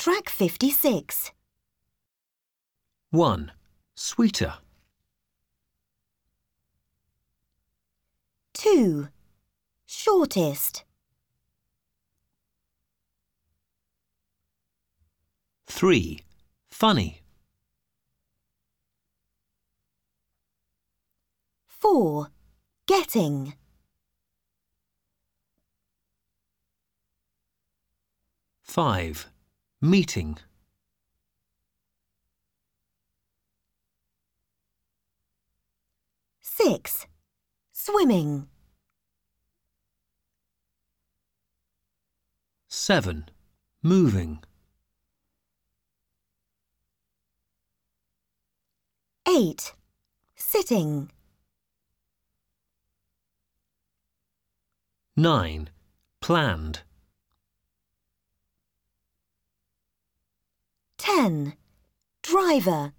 Track 56. 1. Sweeter. 2. Shortest. 3. Funny. 4. Getting. 5. Meeting. 6. Swimming. 7. Moving. 8. Sitting. 9. Planned. 10. Driver.